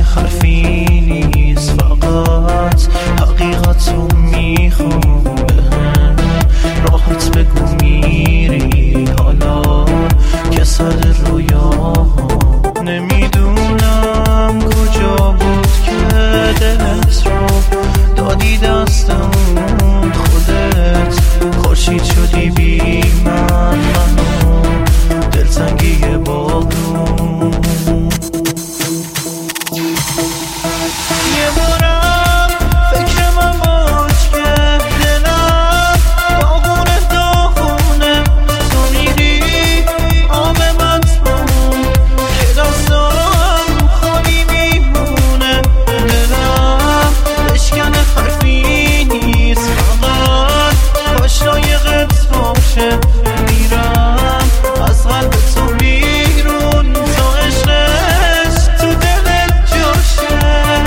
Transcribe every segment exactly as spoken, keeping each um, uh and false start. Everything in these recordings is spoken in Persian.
حرفی نیست، فقط حقیقتو میخوام. بهم راحت بگو میری حالا که سر رویا. نمیدونم کجا بود که دلت رو دادی دستمون. خودت خورشید شدی بی من، منو دلتنگی بارون. یه بارم فکر من باش که دلم داغونه داغونه. تو میری آب مطمون که دستم خالی میمونه. دلم بشکنه حرفی نیست، فقط باش لایقت باشه. میرم از قلب تو بیرون تا عشقش تو دلت جاشه.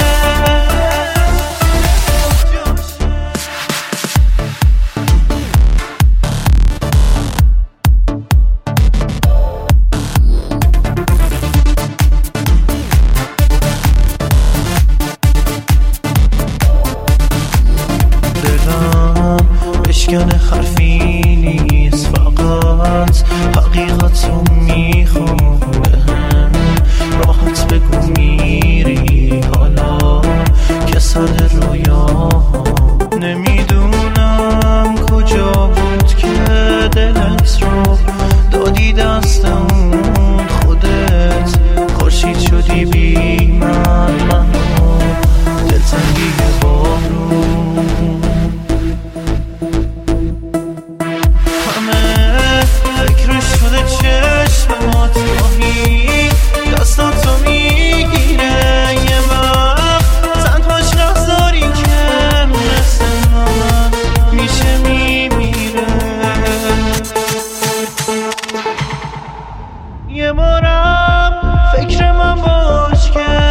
دلم بشکنه حرفی نیست، فقط حقیقتو میخوام. بهم راحت بگو میری حالا که سر رویا. نمیدونم کجا بود که دلت رو دادی دستمون. خودت خورشید شدی بی من، منو دلتنگی بارون. فکرش شده چشمات ماهی دستاتو میگیره. یه وقت تنهاش نذاری که مثل من میشه میمیره. یه بارم فکر من باش که